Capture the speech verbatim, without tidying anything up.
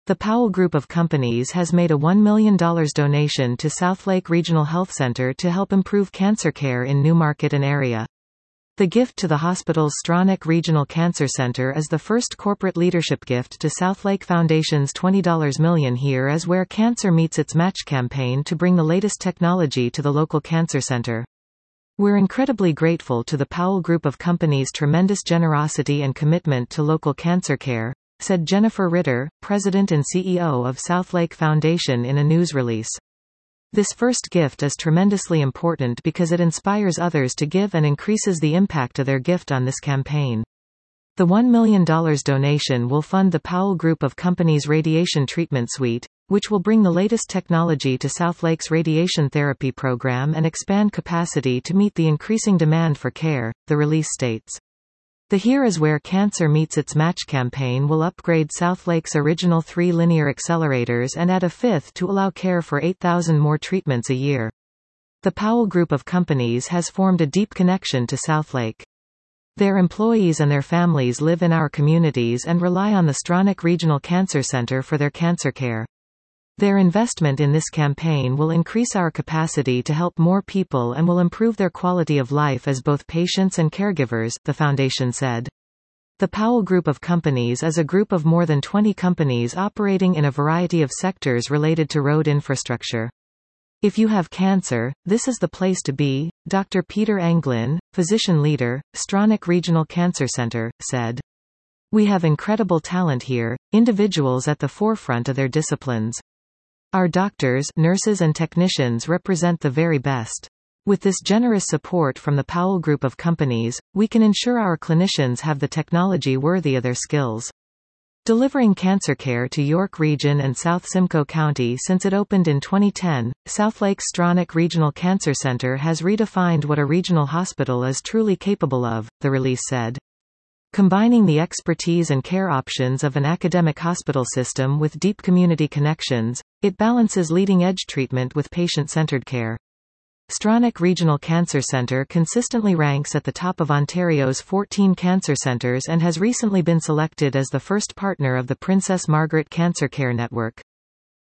The Powell Group of Companies has made a one million dollars donation to Southlake Regional Health Center to help improve cancer care in Newmarket and area. The gift to the hospital's Stronach Regional Cancer Center is the first corporate leadership gift to Southlake Foundation's twenty million dollars Here is Where Cancer Meets Its Match campaign to bring the latest technology to the local cancer center. We're incredibly grateful to the Powell Group of Companies' tremendous generosity and commitment to local cancer care, said Jennifer Ritter, President and C E O of Southlake Foundation in a news release. This first gift is tremendously important because it inspires others to give and increases the impact of their gift on this campaign. The one million dollars donation will fund the Powell Group of Companies Radiation Treatment Suite, which will bring the latest technology to Southlake's radiation therapy program and expand capacity to meet the increasing demand for care, the release states. The Here is Where Cancer Meets Its Match campaign will upgrade Southlake's original three linear accelerators and add a fifth to allow care for eight thousand more treatments a year. The Powell Group of Companies has formed a deep connection to Southlake. Their employees and their families live in our communities and rely on the Stronach Regional Cancer Center for their cancer care. Their investment in this campaign will increase our capacity to help more people and will improve their quality of life as both patients and caregivers, the foundation said. The Powell Group of Companies is a group of more than twenty companies operating in a variety of sectors related to road infrastructure. If you have cancer, this is the place to be, Doctor Peter Anglin, physician leader, Stronach Regional Cancer Center, said. We have incredible talent here, individuals at the forefront of their disciplines. Our doctors, nurses and technicians represent the very best. With this generous support from the Powell Group of Companies, we can ensure our clinicians have the technology worthy of their skills. Delivering cancer care to York Region and South Simcoe County since it opened in twenty ten, Southlake's Stronach Regional Cancer Center has redefined what a regional hospital is truly capable of, the release said. Combining the expertise and care options of an academic hospital system with deep community connections, it balances leading-edge treatment with patient-centered care. Stronach Regional Cancer Center consistently ranks at the top of Ontario's fourteen cancer centres and has recently been selected as the first partner of the Princess Margaret Cancer Care Network.